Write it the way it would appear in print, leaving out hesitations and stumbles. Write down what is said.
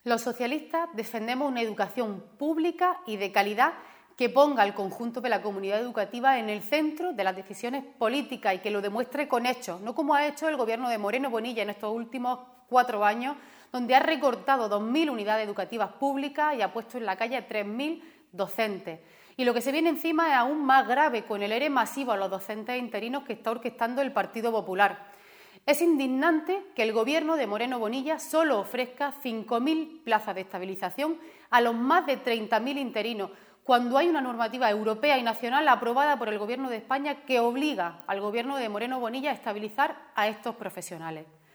Los socialistas defendemos una educación pública y de calidad que ponga al conjunto de la comunidad educativa en el centro de las decisiones políticas y que lo demuestre con hechos, no como ha hecho el Gobierno de Moreno Bonilla en estos últimos 4 años, donde ha recortado 2.000 unidades educativas públicas y ha puesto en la calle a 3.000 docentes. Y lo que se viene encima es aún más grave, con el ERE masivo a los docentes interinos que está orquestando el Partido Popular. Es indignante que el Gobierno de Moreno Bonilla solo ofrezca 5.000 plazas de estabilización a los más de 30.000 interinos, cuando hay una normativa europea y nacional aprobada por el Gobierno de España que obliga al Gobierno de Moreno Bonilla a estabilizar a estos profesionales.